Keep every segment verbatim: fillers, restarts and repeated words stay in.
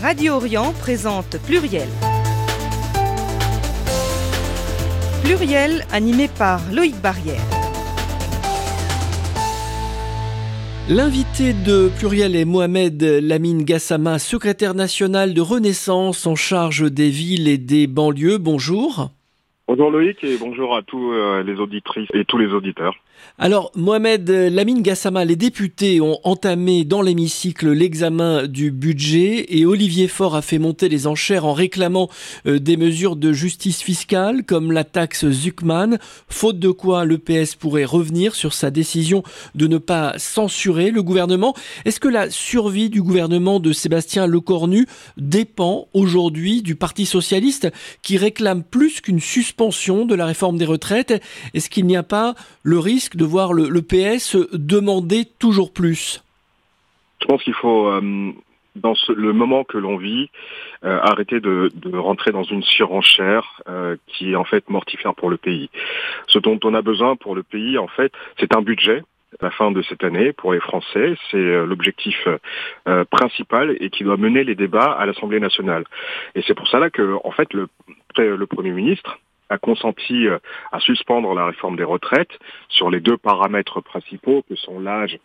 Radio Orient présente Pluriel. Pluriel, animé par Loïc Barrière. L'invité de Pluriel est Mohamed Lamine Gassama, secrétaire national de Renaissance en charge des villes et des banlieues. Bonjour. Bonjour Loïc et bonjour à tous euh, les auditrices et tous les auditeurs. Alors, Mohamed Lamine Gassama, les députés ont entamé dans l'hémicycle l'examen du budget et Olivier Faure a fait monter les enchères en réclamant euh, des mesures de justice fiscale comme la taxe Zuckman, faute de quoi l'E P S pourrait revenir sur sa décision de ne pas censurer le gouvernement. Est-ce que la survie du gouvernement de Sébastien Lecornu dépend aujourd'hui du Parti socialiste qui réclame plus qu'une suspension de la réforme des retraites? Est-ce qu'il n'y a pas le risque de voir le, le P S demander toujours plus? Je pense qu'il faut, euh, dans ce, le moment que l'on vit, euh, arrêter de, de rentrer dans une surenchère euh, qui est en fait mortifère pour le pays. Ce dont on a besoin pour le pays, en fait, c'est un budget. À la fin de cette année, pour les Français, c'est euh, l'objectif euh, principal et qui doit mener les débats à l'Assemblée nationale. Et c'est pour cela que, en fait, le, le Premier ministre a consenti à suspendre la réforme des retraites sur les deux paramètres principaux que sont l'âge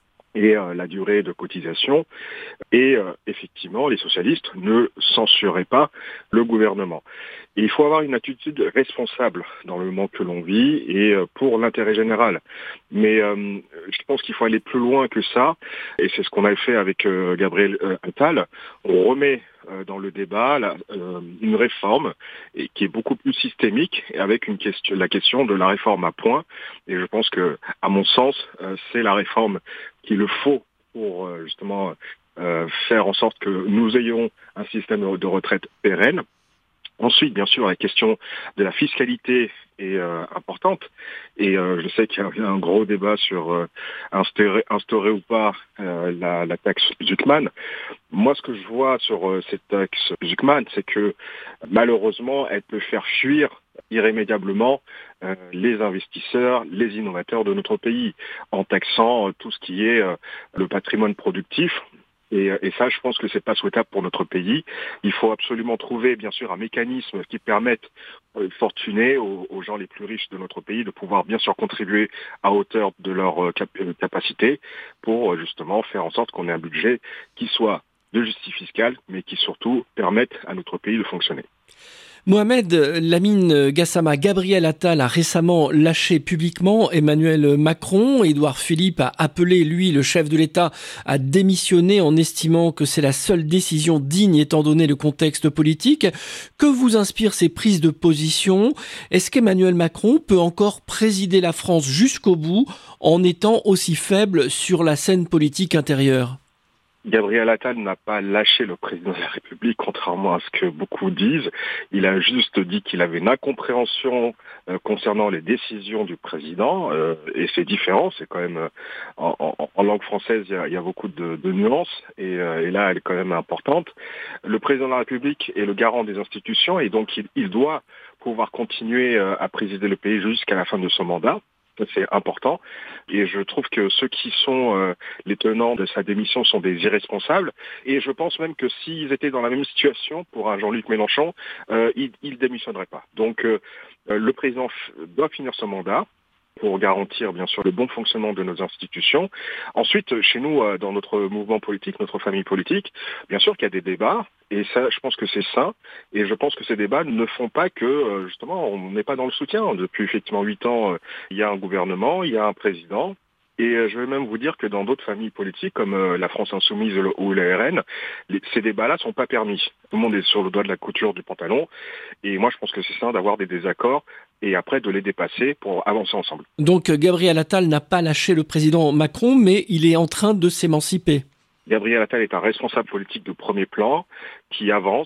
et euh, la durée de cotisation. Et euh, effectivement, les socialistes ne censuraient pas le gouvernement. Et il faut avoir une attitude responsable dans le moment que l'on vit et euh, pour l'intérêt général. Mais euh, je pense qu'il faut aller plus loin que ça. Et c'est ce qu'on a fait avec euh, Gabriel euh, Attal. On remet euh, dans le débat la, euh, une réforme et qui est beaucoup plus systémique et avec une question, la question de la réforme à points. Et je pense que, à mon sens, euh, c'est la réforme qu'il le faut pour euh, justement euh, faire en sorte que nous ayons un système de retraite pérenne. Ensuite, bien sûr, la question de la fiscalité est euh, importante et euh, je sais qu'il y a un gros débat sur euh, instaurer, instaurer ou pas euh, la, la taxe Zuckman. Moi, ce que je vois sur euh, cette taxe Zuckman, c'est que malheureusement, elle peut faire fuir irrémédiablement euh, les investisseurs, les innovateurs de notre pays, en taxant euh, tout ce qui est euh, le patrimoine productif. Et, et ça, je pense que c'est pas souhaitable pour notre pays. Il faut absolument trouver, bien sûr, un mécanisme qui permette aux fortunés, aux, aux gens les plus riches de notre pays, de pouvoir, bien sûr, contribuer à hauteur de leur cap- capacité pour, justement, faire en sorte qu'on ait un budget qui soit de justice fiscale, mais qui, surtout, permette à notre pays de fonctionner. Mohamed Lamine Gassama, Gabriel Attal a récemment lâché publiquement Emmanuel Macron. Édouard Philippe a appelé, lui, le chef de l'État, à démissionner en estimant que c'est la seule décision digne étant donné le contexte politique. Que vous inspirent ces prises de position? Est-ce qu'Emmanuel Macron peut encore présider la France jusqu'au bout en étant aussi faible sur la scène politique intérieure? Gabriel Attal n'a pas lâché le président de la République, contrairement à ce que beaucoup disent. Il a juste dit qu'il avait une incompréhension euh, concernant les décisions du président, euh, et c'est différent, c'est quand même, euh, en, en, en langue française, il y a, il y a beaucoup de, de nuances, et, euh, et là, elle est quand même importante. Le président de la République est le garant des institutions, et donc il, il doit pouvoir continuer euh, à présider le pays jusqu'à la fin de son mandat. C'est important et je trouve que ceux qui sont euh, les tenants de sa démission sont des irresponsables et je pense même que s'ils étaient dans la même situation pour un Jean-Luc Mélenchon, euh, il ne démissionnerait pas. Donc euh, le président f- doit finir son mandat pour garantir bien sûr le bon fonctionnement de nos institutions. Ensuite, chez nous, dans notre mouvement politique, notre famille politique, bien sûr qu'il y a des débats, et ça, je pense que c'est sain, et je pense que ces débats ne font pas que, justement, on n'est pas dans le soutien. Depuis effectivement huit ans, il y a un gouvernement, il y a un président, et je vais même vous dire que dans d'autres familles politiques, comme la France Insoumise ou le R N, ces débats-là sont pas permis. Tout le monde est sur le doigt de la couture du pantalon, et moi je pense que c'est sain d'avoir des désaccords, et après de les dépasser pour avancer ensemble. Donc Gabriel Attal n'a pas lâché le président Macron, mais il est en train de s'émanciper. Gabriel Attal est un responsable politique de premier plan qui avance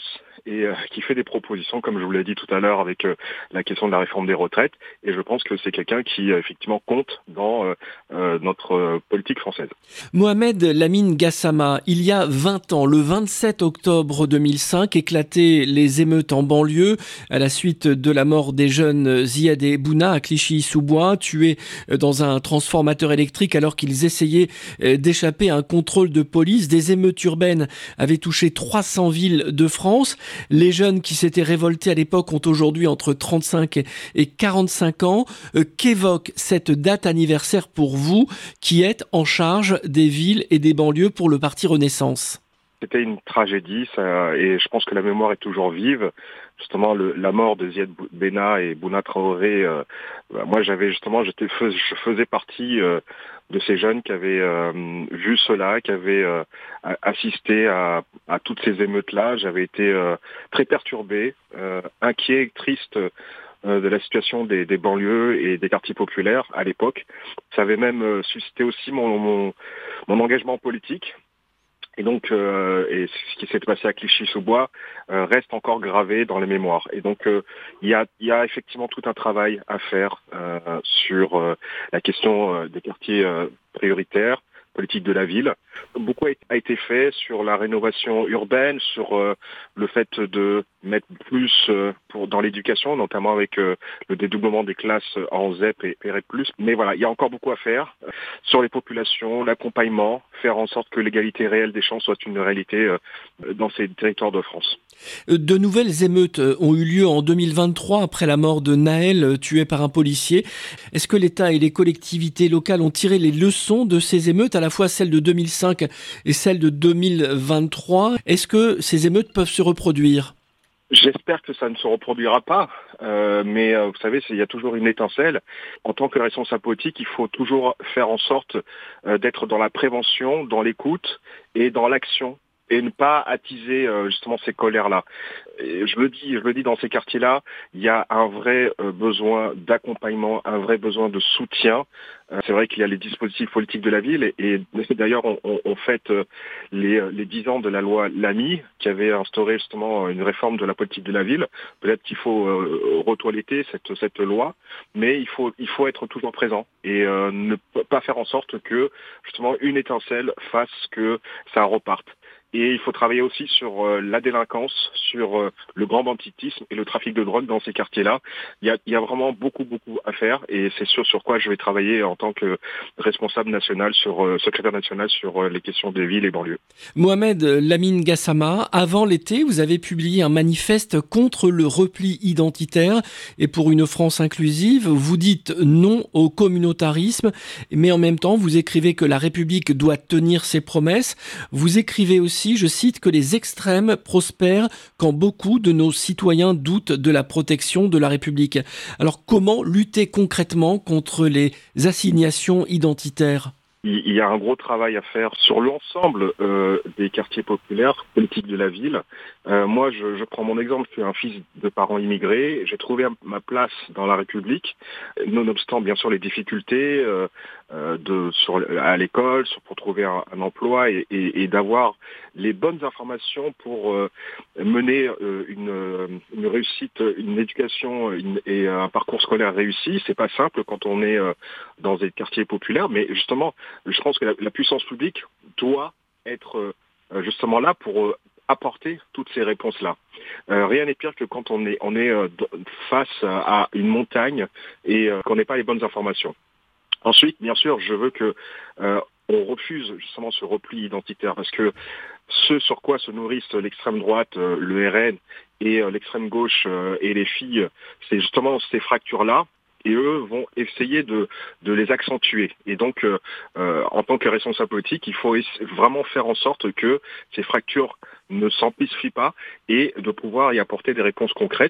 et euh, qui fait des propositions, comme je vous l'ai dit tout à l'heure, avec euh, la question de la réforme des retraites. Et je pense que c'est quelqu'un qui, euh, effectivement, compte dans euh, euh, notre euh, politique française. Mohamed Lamine Gassama, il y a vingt ans, le vingt-sept octobre deux mille cinq, éclataient les émeutes en banlieue à la suite de la mort des jeunes Ziad et Bouna à Clichy-sous-Bois, tués dans un transformateur électrique alors qu'ils essayaient d'échapper à un contrôle de police. Des émeutes urbaines avaient touché trois cents villes de France. Les jeunes qui s'étaient révoltés à l'époque ont aujourd'hui entre trente-cinq et quarante-cinq ans. Qu'évoque cette date anniversaire pour vous qui êtes en charge des villes et des banlieues pour le Parti Renaissance? C'était une tragédie ça, et je pense que la mémoire est toujours vive. Justement, le, la mort de Ziad Benna et Bouna Traoré, euh, bah, moi j'avais justement, j'étais, je faisais partie euh, de ces jeunes qui avaient euh, vu cela, qui avaient euh, assisté à, à toutes ces émeutes-là. J'avais été euh, très perturbé, euh, inquiet, triste euh, de la situation des, des banlieues et des quartiers populaires à l'époque. Ça avait même euh, suscité aussi mon, mon, mon engagement politique. Et donc, euh, et ce qui s'est passé à Clichy-sous-Bois euh, reste encore gravé dans les mémoires. Et donc, euh, il y a, il y a effectivement tout un travail à faire euh, sur euh, la question euh, des quartiers euh, prioritaires, politique de la ville. Beaucoup a été fait sur la rénovation urbaine, sur euh, le fait de mettre plus euh, pour dans l'éducation, notamment avec euh, le dédoublement des classes en Z E P et P R plus. Mais voilà, il y a encore beaucoup à faire euh, sur les populations, l'accompagnement, faire en sorte que l'égalité réelle des chances soit une réalité euh, dans ces territoires de France. De nouvelles émeutes ont eu lieu en deux mille vingt-trois après la mort de Naël, tué par un policier. Est-ce que l'État et les collectivités locales ont tiré les leçons de ces émeutes, à la fois celles de deux mille cinq et celles de deux mille vingt-trois? Est-ce que ces émeutes peuvent se reproduire? J'espère que ça ne se reproduira pas, euh, mais euh, vous savez, il y a toujours une étincelle. En tant que responsable politique, il faut toujours faire en sorte euh, d'être dans la prévention, dans l'écoute et dans l'action, et ne pas attiser euh, justement ces colères-là. Et je le dis, je le dis dans ces quartiers-là, il y a un vrai euh, besoin d'accompagnement, un vrai besoin de soutien. Euh, c'est vrai qu'il y a les dispositifs politiques de la ville, et, et d'ailleurs on, on, on fête euh, les, les dix ans de la loi Lamy, qui avait instauré justement une réforme de la politique de la ville. Peut-être qu'il faut euh, retoiletter cette, cette loi, mais il faut, il faut être toujours présent et euh, ne pas faire en sorte que justement une étincelle fasse que ça reparte. Et il faut travailler aussi sur euh, la délinquance, sur euh, le grand banditisme et le trafic de drogue dans ces quartiers-là. Il y a, il y a vraiment beaucoup, beaucoup à faire, et c'est sûr sur quoi je vais travailler en tant que responsable national, sur euh, secrétaire national sur euh, les questions des villes et banlieues. Mohamed Lamine Gassama, avant l'été, vous avez publié un manifeste contre le repli identitaire et pour une France inclusive. Vous dites non au communautarisme, mais en même temps, vous écrivez que la République doit tenir ses promesses. Vous écrivez aussi, je cite, que les extrêmes prospèrent quand beaucoup de nos citoyens doutent de la protection de la République. Alors comment lutter concrètement contre les assignations identitaires ? Il y a un gros travail à faire sur l'ensemble euh, des quartiers populaires, politiques de la ville. Euh, moi, je, je prends mon exemple, je suis un fils de parents immigrés. J'ai trouvé ma place dans la République, nonobstant bien sûr les difficultés euh, euh, de, sur, à l'école, sur, pour trouver un, un emploi et, et, et d'avoir les bonnes informations pour euh, mener euh, une, une réussite, une éducation une, et un parcours scolaire réussi. C'est pas simple quand on est euh, dans des quartiers populaires, mais justement, je pense que la, la puissance publique doit être euh, justement là pour euh, apporter toutes ces réponses-là. Euh, rien n'est pire que quand on est, on est euh, face à une montagne et euh, qu'on n'ait pas les bonnes informations. Ensuite, bien sûr, je veux que euh, on refuse justement ce repli identitaire, parce que ce sur quoi se nourrissent l'extrême droite, euh, le R N et euh, l'extrême gauche euh, et les filles, c'est justement ces fractures-là. Et eux vont essayer de, de les accentuer. Et donc, euh, euh, en tant que responsable politique, il faut vraiment faire en sorte que ces fractures ne s'amplifient pas et de pouvoir y apporter des réponses concrètes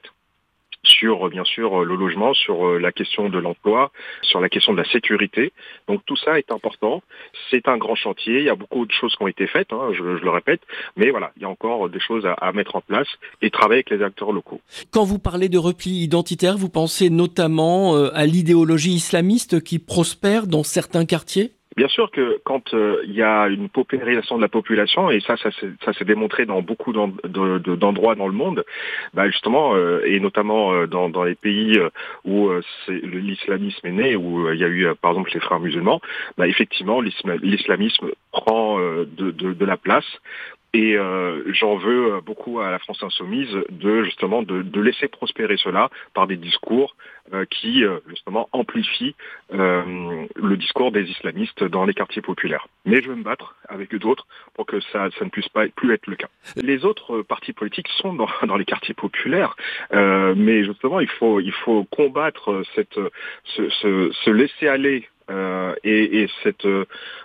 sur, bien sûr, le logement, sur la question de l'emploi, sur la question de la sécurité. Donc tout ça est important. C'est un grand chantier. Il y a beaucoup de choses qui ont été faites, hein, je, je le répète. Mais voilà, il y a encore des choses à, à mettre en place et travailler avec les acteurs locaux. Quand vous parlez de repli identitaire, vous pensez notamment à l'idéologie islamiste qui prospère dans certains quartiers ? Bien sûr que quand euh, il y a une paupérisation de la population, et ça, ça s'est, ça s'est démontré dans beaucoup d'en, de, de, d'endroits dans le monde, bah justement, euh, et notamment euh, dans, dans les pays euh, où euh, c'est, l'islamisme est né, où euh, il y a eu, euh, par exemple, les frères musulmans, bah effectivement, l'islamisme prend euh, de, de, de la place. Et euh, j'en veux beaucoup à la France insoumise de justement de, de laisser prospérer cela par des discours euh, qui euh, justement amplifient euh, le discours des islamistes dans les quartiers populaires. Mais je veux me battre avec d'autres pour que ça, ça ne puisse pas plus être le cas. Les autres partis politiques sont dans, dans les quartiers populaires, euh, mais justement il faut il faut combattre cette ce, ce, ce laisser aller. Euh, et, et cette euh,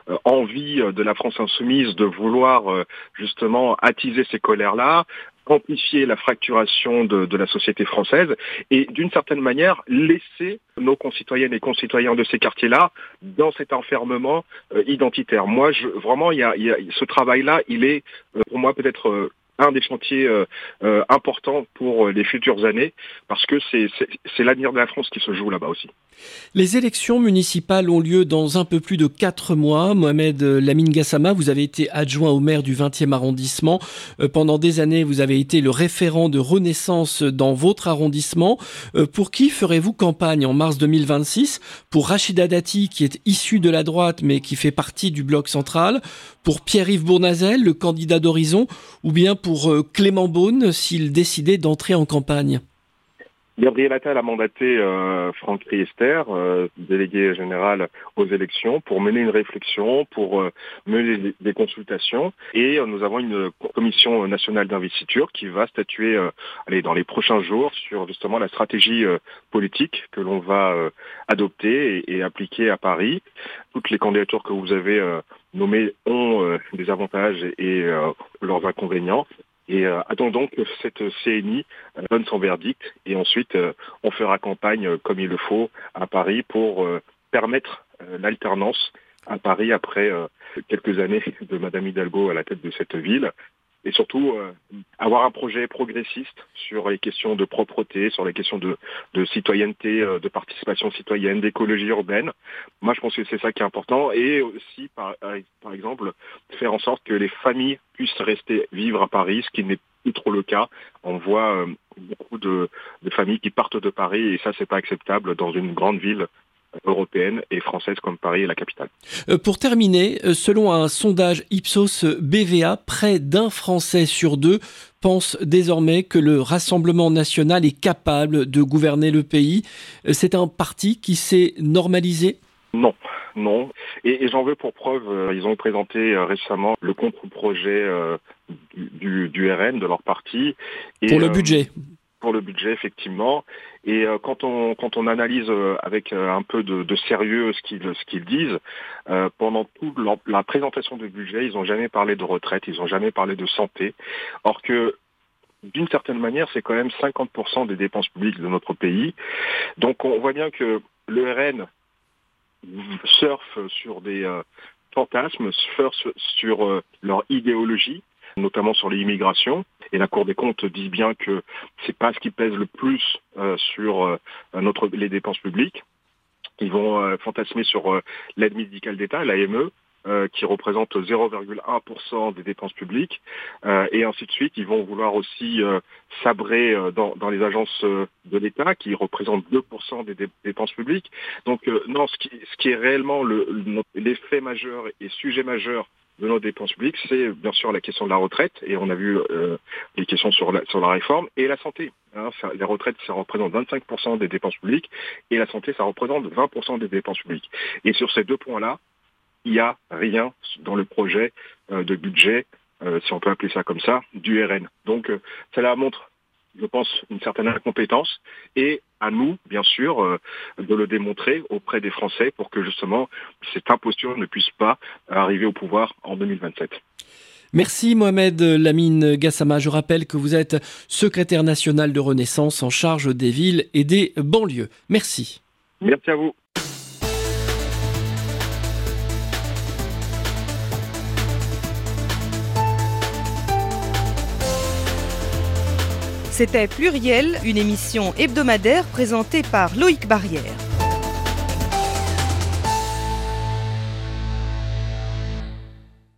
envie de la France insoumise de vouloir euh, justement attiser ces colères-là, amplifier la fracturation de, de la société française et d'une certaine manière laisser nos concitoyennes et concitoyens de ces quartiers-là dans cet enfermement euh, identitaire. Moi, je, vraiment, il y a, il y a ce travail-là, il est euh, pour moi peut-être euh, un des chantiers euh, euh, importants pour les futures années, parce que c'est, c'est, c'est l'avenir de la France qui se joue là-bas aussi. Les élections municipales ont lieu dans un peu plus de quatre mois. Mohamed Lamine Gassama, vous avez été adjoint au maire du vingtième arrondissement. Euh, pendant des années, vous avez été le référent de Renaissance dans votre arrondissement. Euh, pour qui ferez-vous campagne en mars deux mille vingt-six ? Pour Rachida Dati, qui est issu de la droite, mais qui fait partie du bloc central. Pour Pierre-Yves Bournazel, le candidat d'Horizon, ou bien pour euh, Clément Beaune, s'il décidait d'entrer en campagne ? Gabriel Attal a mandaté euh, Franck Riester, euh, délégué général aux élections, pour mener une réflexion, pour euh, mener des, des consultations. Et euh, nous avons une commission nationale d'investiture qui va statuer euh, allez, dans les prochains jours sur justement la stratégie euh, politique que l'on va euh, adopter et, et appliquer à Paris. Toutes les candidatures que vous avez euh, nommées ont euh, des avantages et, et euh, leurs inconvénients. Et euh, attendons que cette C N I euh, donne son verdict et ensuite euh, on fera campagne euh, comme il le faut à Paris pour euh, permettre euh, l'alternance à Paris après euh, quelques années de Madame Hidalgo à la tête de cette ville. Et surtout, euh, avoir un projet progressiste sur les questions de propreté, sur les questions de, de citoyenneté, euh, de participation citoyenne, d'écologie urbaine. Moi, je pense que c'est ça qui est important. Et aussi, par, par exemple, faire en sorte que les familles puissent rester vivre à Paris, ce qui n'est plus trop le cas. On voit euh, beaucoup de, de familles qui partent de Paris et ça, c'est pas acceptable dans une grande ville européenne et française comme Paris est la capitale. Euh, pour terminer, selon un sondage Ipsos B V A, près d'un Français sur deux pense désormais que le Rassemblement national est capable de gouverner le pays. C'est un parti qui s'est normalisé ? Non, non. Et, et j'en veux pour preuve, euh, ils ont présenté euh, récemment le contre-projet euh, du, du R N, de leur parti. Et, pour le euh, budget Pour le budget, effectivement. Et euh, quand on quand on analyse euh, avec euh, un peu de, de sérieux ce qu'ils ce qu'ils disent, euh, pendant toute la, la présentation du budget, ils n'ont jamais parlé de retraite, ils n'ont jamais parlé de santé. Or que d'une certaine manière, c'est quand même cinquante pour cent des dépenses publiques de notre pays. Donc on voit bien que le R N surfe sur des euh, fantasmes, surfe sur euh, leur idéologie, notamment sur les immigrations. Et la Cour des comptes dit bien que c'est pas ce qui pèse le plus euh, sur euh, notre les dépenses publiques. Ils vont euh, fantasmer sur euh, l'aide médicale d'État, l'A M E, euh, qui représente zéro virgule un pour cent des dépenses publiques, euh, et ainsi de suite. Ils vont vouloir aussi euh, sabrer euh, dans, dans les agences euh, de l'État, qui représentent deux pour cent des dé- dépenses publiques. Donc euh, non, ce qui, ce qui est réellement le, le, l'effet majeur et sujet majeur de nos dépenses publiques, c'est bien sûr la question de la retraite, et on a vu euh, les questions sur la, sur la réforme, et la santé. Hein, ça, les retraites, ça représente vingt-cinq pour cent des dépenses publiques, et la santé, ça représente vingt pour cent des dépenses publiques. Et sur ces deux points-là, il n'y a rien dans le projet euh, de budget, euh, si on peut appeler ça comme ça, du R N. Donc euh, cela montre, je pense, une certaine incompétence, et à nous, bien sûr, euh, de le démontrer auprès des Français pour que justement cette imposture ne puisse pas arriver au pouvoir en deux mille vingt-sept. Merci Mohamed Lamine Gassama. Je rappelle que vous êtes secrétaire national de Renaissance en charge des villes et des banlieues. Merci. Merci à vous. C'était Pluriel, une émission hebdomadaire présentée par Loïc Barrière.